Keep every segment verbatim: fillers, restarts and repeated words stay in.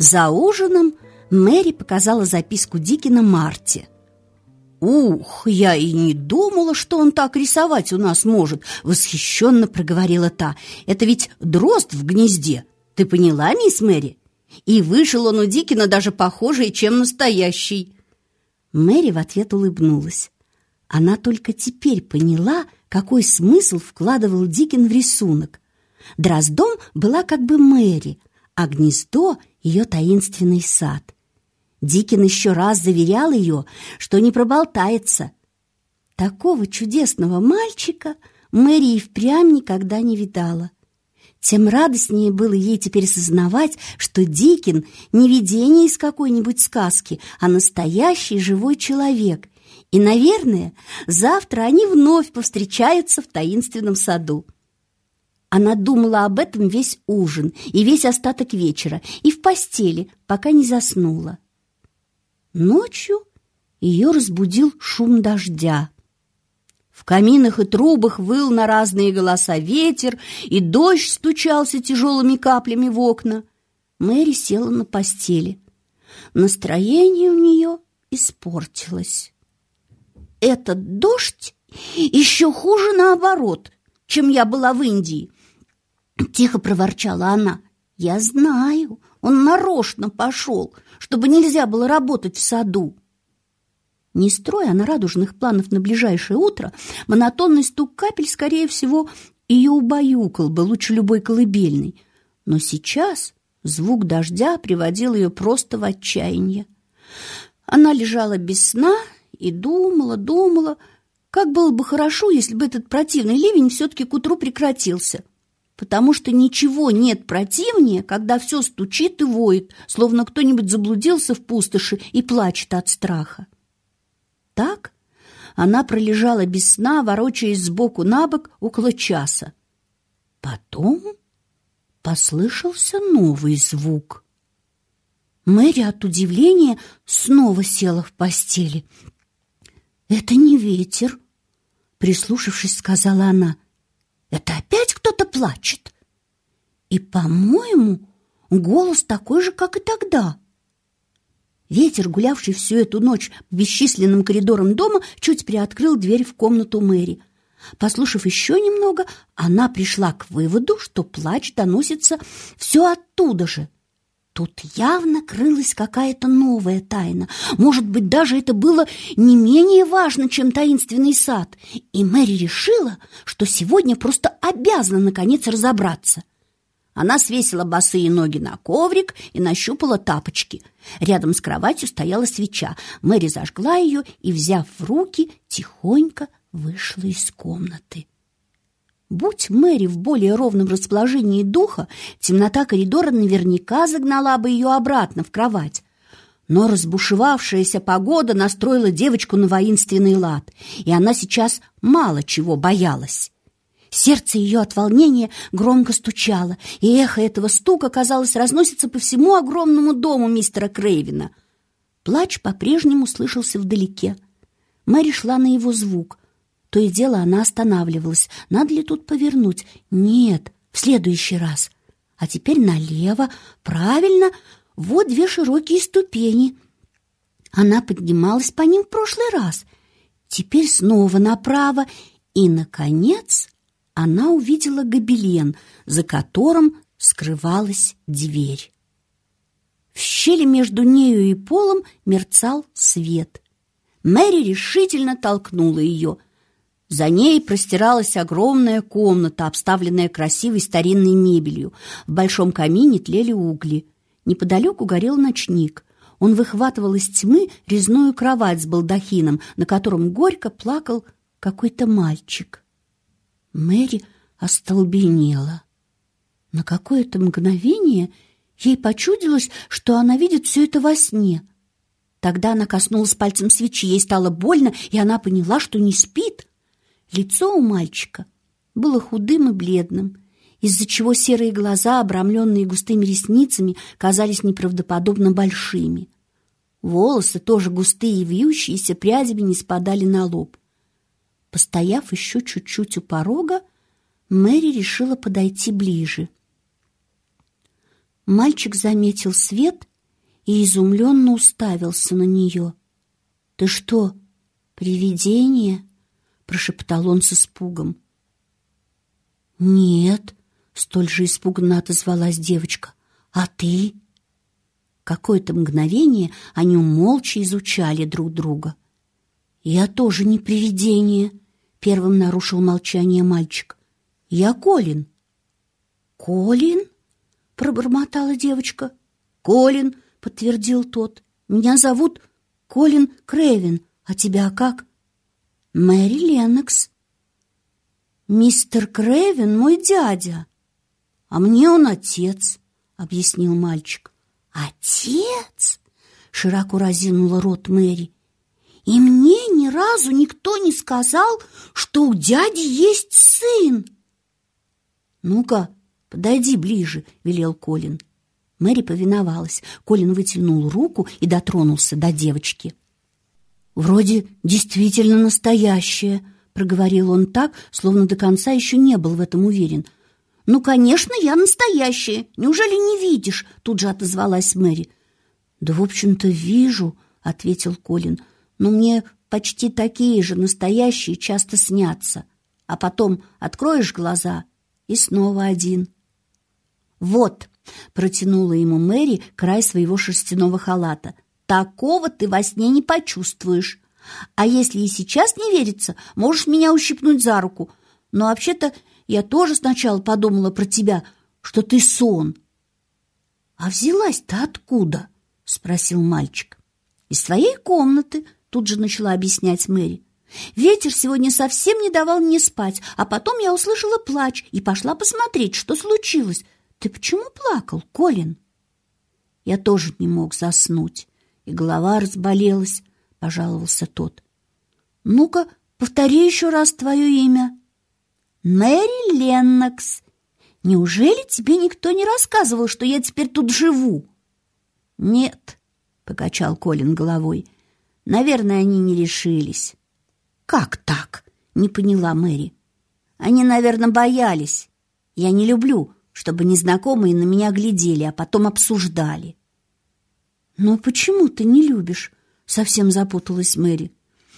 За ужином Мэри показала записку Диккена Марте. «Ух, я и не думала, что он так рисовать у нас может», — восхищенно проговорила та. «Это ведь дрозд в гнезде. Ты поняла, мисс Мэри? И вышел он у Диккена даже похожий, чем настоящий». Мэри в ответ улыбнулась. Она только теперь поняла, какой смысл вкладывал Диккен в рисунок. Дроздом была как бы Мэри, а гнездо — ее таинственный сад. Диккен еще раз заверял ее, что не проболтается. Такого чудесного мальчика Мэри и впрямь никогда не видала. Тем радостнее было ей теперь сознавать, что Диккен не видение из какой-нибудь сказки, а настоящий живой человек. И, наверное, завтра они вновь повстречаются в таинственном саду. Она думала об этом весь ужин и весь остаток вечера, и в постели, пока не заснула. Ночью ее разбудил шум дождя. В каминах и трубах выл на разные голоса ветер, и дождь стучался тяжелыми каплями в окна. Мэри села на постели. Настроение у нее испортилось. «Этот дождь еще хуже наоборот, чем я была в Индии», — тихо проворчала она. «Я знаю, он нарочно пошел, чтобы нельзя было работать в саду». Не строя она радужных планов на ближайшее утро, монотонный стук капель, скорее всего, ее убаюкал бы лучше любой колыбельной. Но сейчас звук дождя приводил ее просто в отчаяние. Она лежала без сна и думала, думала, как было бы хорошо, если бы этот противный ливень все-таки к утру прекратился. Потому что ничего нет противнее, когда все стучит и воет, словно кто-нибудь заблудился в пустоши и плачет от страха. Так она пролежала без сна, ворочаясь сбоку на бок около часа. Потом послышался новый звук. Мэри от удивления снова села в постели. «Это не ветер», — прислушавшись, сказала она. «Это опять кто-то плачет. И, по-моему, голос такой же, как и тогда». Ветер, гулявший всю эту ночь по бесчисленным коридорам дома, чуть приоткрыл дверь в комнату Мэри. Послушав еще немного, она пришла к выводу, что плач доносится все оттуда же. Тут явно крылась какая-то новая тайна. Может быть, даже это было не менее важно, чем таинственный сад. И Мэри решила, что сегодня просто обязана наконец разобраться. Она свесила босые ноги на коврик и нащупала тапочки. Рядом с кроватью стояла свеча. Мэри зажгла ее и, взяв в руки, тихонько вышла из комнаты. Будь Мэри в более ровном расположении духа, темнота коридора наверняка загнала бы ее обратно в кровать. Но разбушевавшаяся погода настроила девочку на воинственный лад, и она сейчас мало чего боялась. Сердце ее от волнения громко стучало, и эхо этого стука, казалось, разносится по всему огромному дому мистера Крейвена. Плач по-прежнему слышался вдалеке. Мэри шла на его звук. То и дело она останавливалась. Надо ли тут повернуть? Нет, в следующий раз. А теперь налево. Правильно, вот две широкие ступени. Она поднималась по ним в прошлый раз. Теперь снова направо. И, наконец, она увидела гобелен, за которым скрывалась дверь. В щели между нею и полом мерцал свет. Мэри решительно толкнула ее. За ней простиралась огромная комната, обставленная красивой старинной мебелью. В большом камине тлели угли. Неподалеку горел ночник. Он выхватывал из тьмы резную кровать с балдахином, на котором горько плакал какой-то мальчик. Мэри остолбенела. На какое-то мгновение ей почудилось, что она видит все это во сне. Тогда она коснулась пальцем свечи, ей стало больно, и она поняла, что не спит. Лицо у мальчика было худым и бледным, из-за чего серые глаза, обрамленные густыми ресницами, казались неправдоподобно большими. Волосы, тоже густые и вьющиеся, прядями не спадали на лоб. Постояв еще чуть-чуть у порога, Мэри решила подойти ближе. Мальчик заметил свет и изумленно уставился на нее. «Ты что, привидение?» — прошептал он с испугом. «Нет», — столь же испуганно отозвалась девочка. «А ты?» Какое-то мгновение они молча изучали друг друга. «Я тоже не привидение», — первым нарушил молчание мальчик. «Я Колин». «Колин?» — пробормотала девочка. «Колин», — подтвердил тот. «Меня зовут Колин Крейвен. А тебя как?» «Мэри Леннокс». «Мистер Крейвен мой дядя, а мне он отец», — объяснил мальчик. «Отец?» — широко разинула рот Мэри. «И мне ни разу никто не сказал, что у дяди есть сын!» «Ну-ка, подойди ближе», — велел Колин. Мэри повиновалась. Колин вытянул руку и дотронулся до девочки. «Вроде действительно настоящая», — проговорил он так, словно до конца еще не был в этом уверен. «Ну, конечно, я настоящая. Неужели не видишь?» — тут же отозвалась Мэри. «Да, в общем-то, вижу», — ответил Колин. «Но мне почти такие же настоящие часто снятся. А потом откроешь глаза — и снова один». «Вот», — протянула ему Мэри край своего шерстяного халата, «такого ты во сне не почувствуешь. А если и сейчас не верится, можешь меня ущипнуть за руку. Но вообще-то я тоже сначала подумала про тебя, что ты сон». «А взялась-то откуда?» — спросил мальчик. «Из своей комнаты», — тут же начала объяснять Мэри. «Ветер сегодня совсем не давал мне спать, а потом я услышала плач и пошла посмотреть, что случилось. Ты почему плакал, Колин?» «Я тоже не мог заснуть, и голова разболелась», — пожаловался тот. «Ну-ка, повтори еще раз твое имя». «Мэри Леннокс. Неужели тебе никто не рассказывал, что я теперь тут живу?» «Нет», — покачал Колин головой. «Наверное, они не решились». «Как так?» — не поняла Мэри. «Они, наверное, боялись. Я не люблю, чтобы незнакомые на меня глядели, а потом обсуждали». «Но почему ты не любишь?» — совсем запуталась Мэри.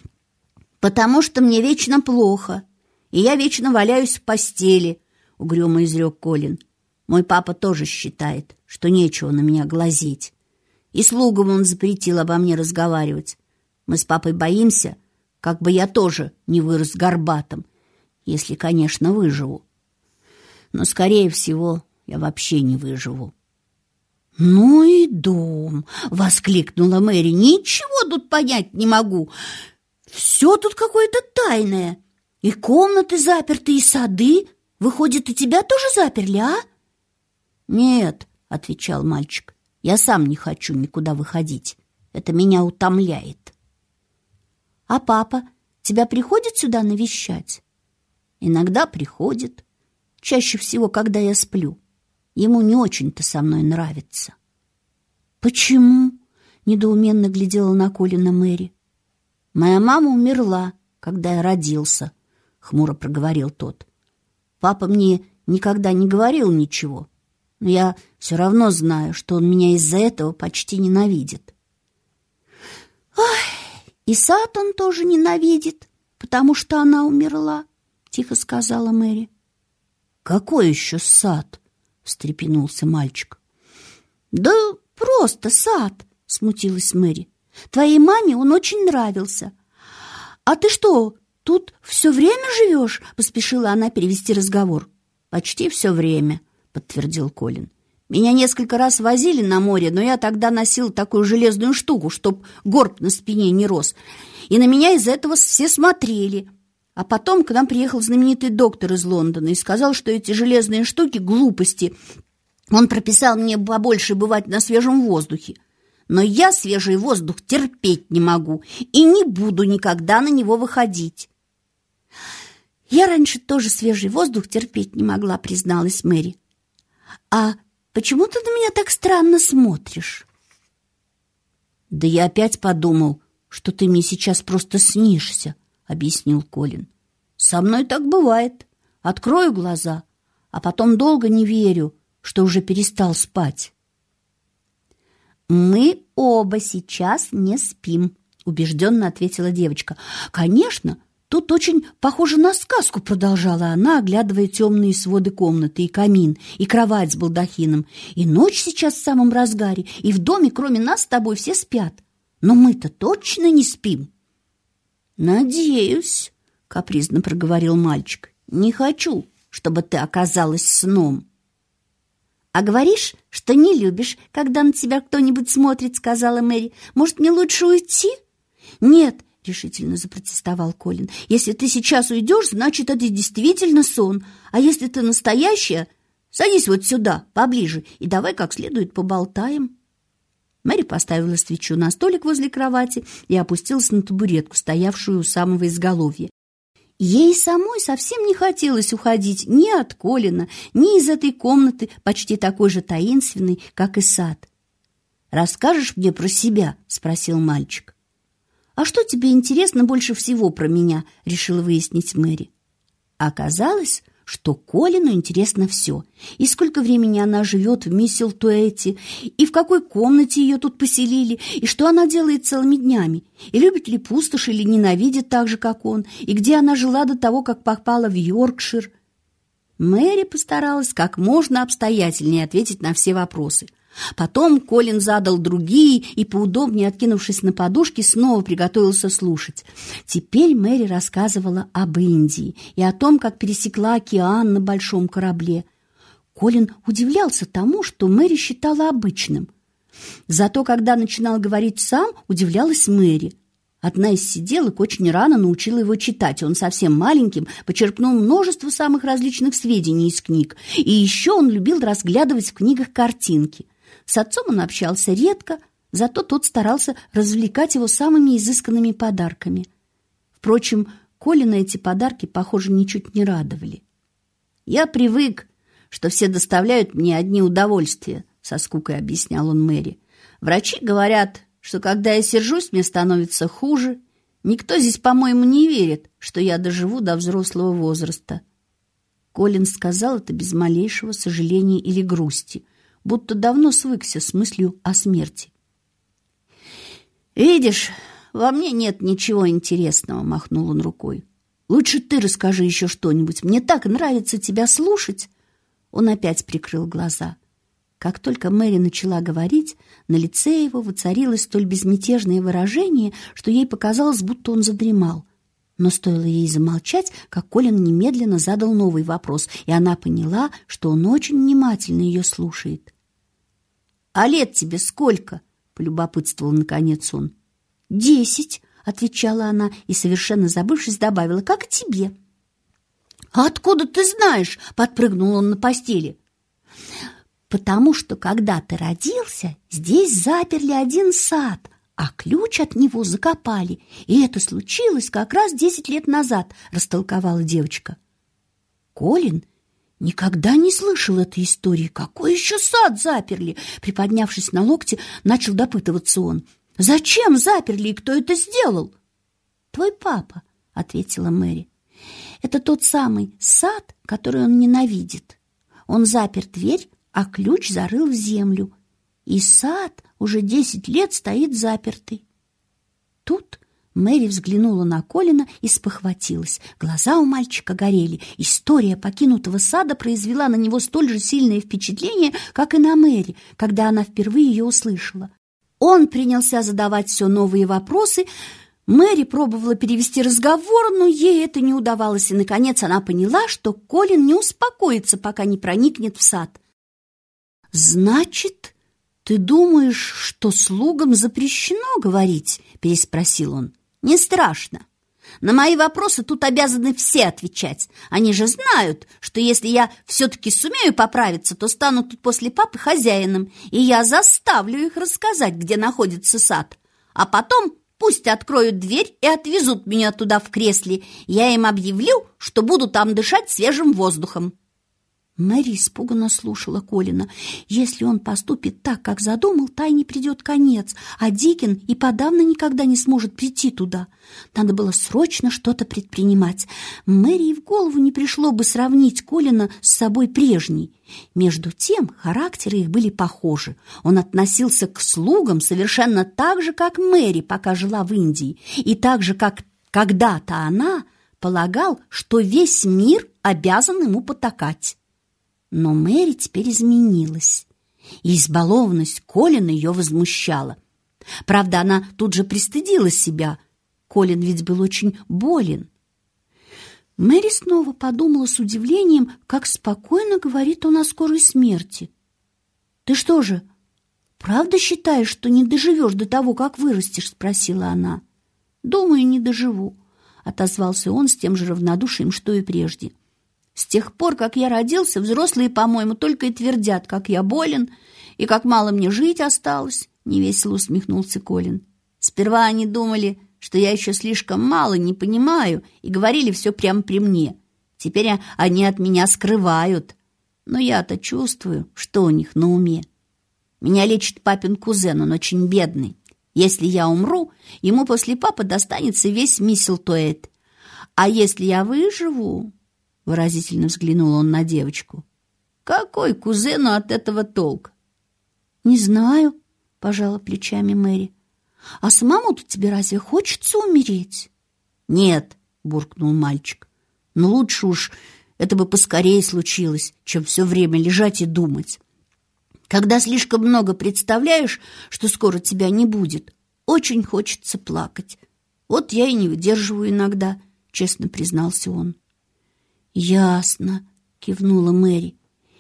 «Потому что мне вечно плохо, и я вечно валяюсь в постели», — угрюмо изрек Колин. «Мой папа тоже считает, что нечего на меня глазеть. И слугам он запретил обо мне разговаривать. Мы с папой боимся, как бы я тоже не вырос горбатым, если, конечно, выживу. Но, скорее всего, я вообще не выживу». «Ну и дом!» — воскликнула Мэри. «Ничего тут понять не могу. Все тут какое-то тайное. И комнаты заперты, и сады. Выходит, и тебя тоже заперли, а?» «Нет», — отвечал мальчик, — «я сам не хочу никуда выходить. Это меня утомляет». «А папа тебя приходит сюда навещать?» «Иногда приходит. Чаще всего, когда я сплю. Ему не очень-то со мной нравится». «Почему?» — недоуменно глядела на Колина Мэри. «Моя мама умерла, когда я родился», — хмуро проговорил тот. «Папа мне никогда не говорил ничего, но я все равно знаю, что он меня из-за этого почти ненавидит». «Ой, и сад он тоже ненавидит, потому что она умерла», — тихо сказала Мэри. «Какой еще сад?» — встрепенулся мальчик. «Да просто сад», — смутилась Мэри. «Твоей маме он очень нравился». «А ты что, тут все время живешь?» — поспешила она перевести разговор. «Почти все время», — подтвердил Колин. «Меня несколько раз возили на море, но я тогда носил такую железную штуку, чтоб горб на спине не рос. И на меня из-за этого все смотрели. А потом к нам приехал знаменитый доктор из Лондона и сказал, что эти железные штуки — глупости. Он прописал мне побольше бывать на свежем воздухе. Но я свежий воздух терпеть не могу и не буду никогда на него выходить». «Я раньше тоже свежий воздух терпеть не могла», — призналась Мэри. «А почему ты на меня так странно смотришь?» «Да я опять подумал, что ты мне сейчас просто снишься», — объяснил Колин. «Со мной так бывает. Открою глаза, а потом долго не верю, что уже перестал спать». «Мы оба сейчас не спим», — убежденно ответила девочка. «Конечно, тут очень похоже на сказку», — продолжала она, оглядывая темные своды комнаты и камин, и кровать с балдахином. «И ночь сейчас в самом разгаре, и в доме, кроме нас с тобой, все спят. Но мы-то точно не спим». «Надеюсь», — капризно проговорил мальчик. «Не хочу, чтобы ты оказалась сном». «А говоришь, что не любишь, когда на тебя кто-нибудь смотрит», — сказала Мэри. «Может, мне лучше уйти?» «Нет», — решительно запротестовал Колин. «Если ты сейчас уйдешь, значит, это действительно сон. А если ты настоящая, садись вот сюда, поближе, и давай как следует поболтаем». Мэри поставила свечу на столик возле кровати и опустилась на табуретку, стоявшую у самого изголовья. Ей самой совсем не хотелось уходить ни от Колина, ни из этой комнаты, почти такой же таинственной, как и сад. «Расскажешь мне про себя?» — спросил мальчик. «А что тебе интересно больше всего про меня?» — решила выяснить Мэри. Оказалось, что Колину интересно все. И сколько времени она живет в Мисселтуэте, и в какой комнате ее тут поселили, и что она делает целыми днями, и любит ли пустошь или ненавидит так же, как он, и где она жила до того, как попала в Йоркшир. Мэри постаралась как можно обстоятельнее ответить на все вопросы. Потом Колин задал другие и, поудобнее откинувшись на подушке, снова приготовился слушать. Теперь Мэри рассказывала об Индии и о том, как пересекла океан на большом корабле. Колин удивлялся тому, что Мэри считала обычным. Зато, когда начинал говорить сам, удивлялась Мэри. Одна из сиделок очень рано научила его читать. Он совсем маленьким почерпнул множество самых различных сведений из книг. И еще он любил разглядывать в книгах картинки. С отцом он общался редко, зато тот старался развлекать его самыми изысканными подарками. Впрочем, Колина эти подарки, похоже, ничуть не радовали. «Я привык, что все доставляют мне одни удовольствия», — со скукой объяснял он Мэри. «Врачи говорят, что когда я сержусь, мне становится хуже. Никто здесь, по-моему, не верит, что я доживу до взрослого возраста». Колин сказал это без малейшего сожаления или грусти, будто давно свыкся с мыслью о смерти. «Видишь, во мне нет ничего интересного», — махнул он рукой. «Лучше ты расскажи еще что-нибудь. Мне так нравится тебя слушать». Он опять прикрыл глаза. Как только Мэри начала говорить, на лице его воцарилось столь безмятежное выражение, что ей показалось, будто он задремал. Но стоило ей замолчать, как Колин немедленно задал новый вопрос, и она поняла, что он очень внимательно ее слушает. «А лет тебе сколько?» — полюбопытствовал наконец он. «Десять», — отвечала она и, совершенно забывшись, добавила, «как и тебе». «А откуда ты знаешь?» — подпрыгнул он на постели. «Потому что, когда ты родился, здесь заперли один сад, а ключ от него закопали. И это случилось как раз десять лет назад», — растолковала девочка. Колин никогда не слышал этой истории. «Какой еще сад заперли?» Приподнявшись на локте, начал допытываться он. «Зачем заперли и кто это сделал?» «Твой папа», — ответила Мэри. «Это тот самый сад, который он ненавидит. Он запер дверь, а ключ зарыл в землю. И сад уже десять лет стоит запертый». Тут Мэри взглянула на Колина и спохватилась. Глаза у мальчика горели. История покинутого сада произвела на него столь же сильное впечатление, как и на Мэри, когда она впервые ее услышала. Он принялся задавать все новые вопросы. Мэри пробовала перевести разговор, но ей это не удавалось, и, наконец, она поняла, что Колин не успокоится, пока не проникнет в сад. «Значит, ты думаешь, что слугам запрещено говорить?» — переспросил он. «Не страшно. На мои вопросы тут обязаны все отвечать. Они же знают, что если я все-таки сумею поправиться, то стану тут после папы хозяином, и я заставлю их рассказать, где находится сад. А потом пусть откроют дверь и отвезут меня туда в кресле. Я им объявлю, что буду там дышать свежим воздухом». Мэри испуганно слушала Колина. Если он поступит так, как задумал, тайне придет конец, а Дикин и подавно никогда не сможет прийти туда. Надо было срочно что-то предпринимать. Мэри и в голову не пришло бы сравнить Колина с собой прежней. Между тем характеры их были похожи. Он относился к слугам совершенно так же, как Мэри, пока жила в Индии, и так же, как когда-то она полагал, что весь мир обязан ему потакать. Но Мэри теперь изменилась, и избалованность Колина ее возмущала. Правда, она тут же пристыдила себя. Колин ведь был очень болен. Мэри снова подумала с удивлением, как спокойно говорит он о скорой смерти. «Ты что же, правда считаешь, что не доживешь до того, как вырастешь?» — спросила она. «Думаю, не доживу», — отозвался он с тем же равнодушием, что и прежде. «С тех пор, как я родился, взрослые, по-моему, только и твердят, как я болен и как мало мне жить осталось», — невесело усмехнулся Колин. «Сперва они думали, что я еще слишком мало не понимаю, и говорили все прямо при мне. Теперь они от меня скрывают. Но я-то чувствую, что у них на уме. Меня лечит папин кузен, он очень бедный. Если я умру, ему после папы достанется весь Мисселтуэйт. А если я выживу...» — выразительно взглянул он на девочку. «Какой кузену от этого толк?» «Не знаю», — пожала плечами Мэри. «А самому-то тебе разве хочется умереть?» «Нет», — буркнул мальчик. «Но лучше уж это бы поскорее случилось, чем все время лежать и думать. Когда слишком много представляешь, что скоро тебя не будет, очень хочется плакать. Вот я и не выдерживаю иногда», — честно признался он. «Ясно», — кивнула Мэри.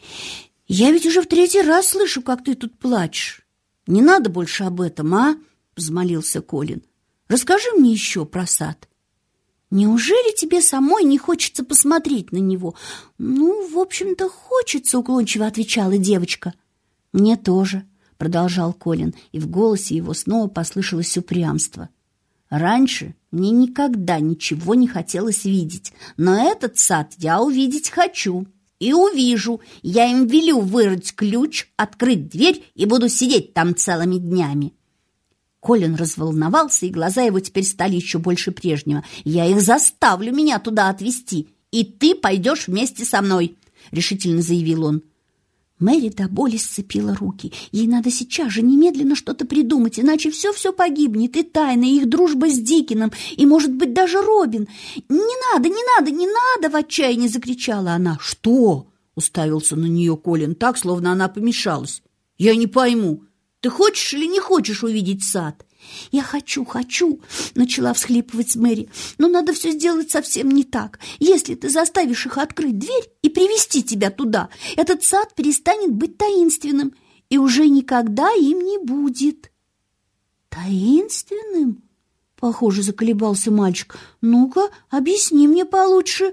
«Я ведь уже в третий раз слышу, как ты тут плачешь. Не надо больше об этом, а?» — взмолился Колин. «Расскажи мне еще про сад». «Неужели тебе самой не хочется посмотреть на него?» «Ну, в общем-то, хочется», — уклончиво отвечала девочка. «Мне тоже», — продолжал Колин, и в голосе его снова послышалось упрямство. «Раньше мне никогда ничего не хотелось видеть, но этот сад я увидеть хочу. И увижу. Я им велю вырыть ключ, открыть дверь и буду сидеть там целыми днями». Колин разволновался, и глаза его теперь стали еще больше прежнего. «Я их заставлю меня туда отвезти, и ты пойдешь вместе со мной», — решительно заявил он. Мэри до боли сцепила руки. Ей надо сейчас же немедленно что-то придумать, иначе все-все погибнет, и тайна, и их дружба с Дикином, и, может быть, даже Робин. «Не надо, не надо, не надо!» — в отчаянии закричала она. «Что?» — уставился на нее Колин так, словно она помешалась. «Я не пойму, ты хочешь или не хочешь увидеть сад?» «Я хочу, хочу!» — начала всхлипывать Мэри. «Но надо все сделать совсем не так. Если ты заставишь их открыть дверь и привести тебя туда, этот сад перестанет быть таинственным и уже никогда им не будет». «Таинственным?» — похоже, заколебался мальчик. «Ну-ка, объясни мне получше».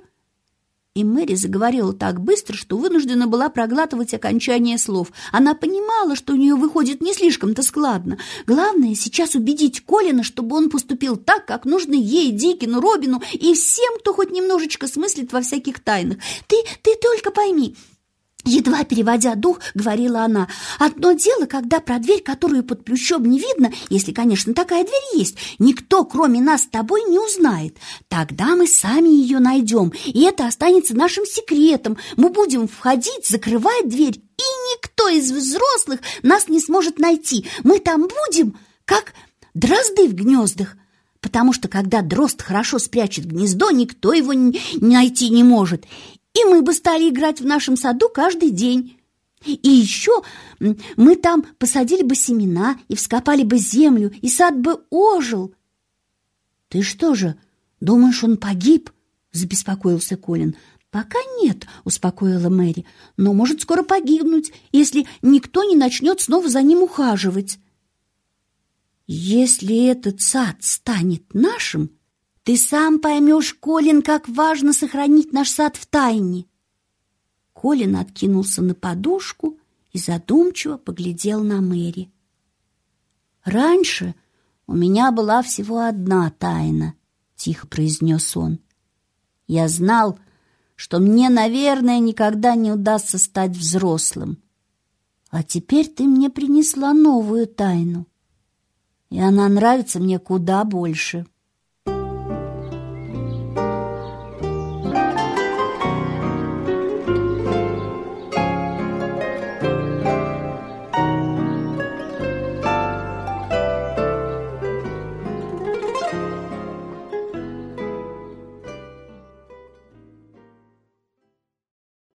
И Мэри заговорила так быстро, что вынуждена была проглатывать окончание слов. Она понимала, что у нее выходит не слишком-то складно. Главное сейчас убедить Колина, чтобы он поступил так, как нужно ей, Дикину, Робину и всем, кто хоть немножечко смыслит во всяких тайнах. «Ты, ты только пойми», едва переводя дух, говорила она, «одно дело, когда про дверь, которую под плющом не видно, если, конечно, такая дверь есть, никто, кроме нас с тобой, не узнает. Тогда мы сами ее найдем, и это останется нашим секретом. Мы будем входить, закрывать дверь, и никто из взрослых нас не сможет найти. Мы там будем, как дрозды в гнездах, потому что, когда дрозд хорошо спрячет гнездо, никто его найти не может. И мы бы стали играть в нашем саду каждый день. И еще мы там посадили бы семена и вскопали бы землю, и сад бы ожил». «Ты что же, думаешь, он погиб?» — забеспокоился Колин. «Пока нет», — успокоила Мэри, «но может скоро погибнуть, если никто не начнет снова за ним ухаживать». «Если этот сад станет нашим, ты сам поймешь, Колин, как важно сохранить наш сад в тайне». Колин откинулся на подушку и задумчиво поглядел на Мэри. «Раньше у меня была всего одна тайна», — тихо произнес он. «Я знал, что мне, наверное, никогда не удастся стать взрослым. А теперь ты мне принесла новую тайну, и она нравится мне куда больше.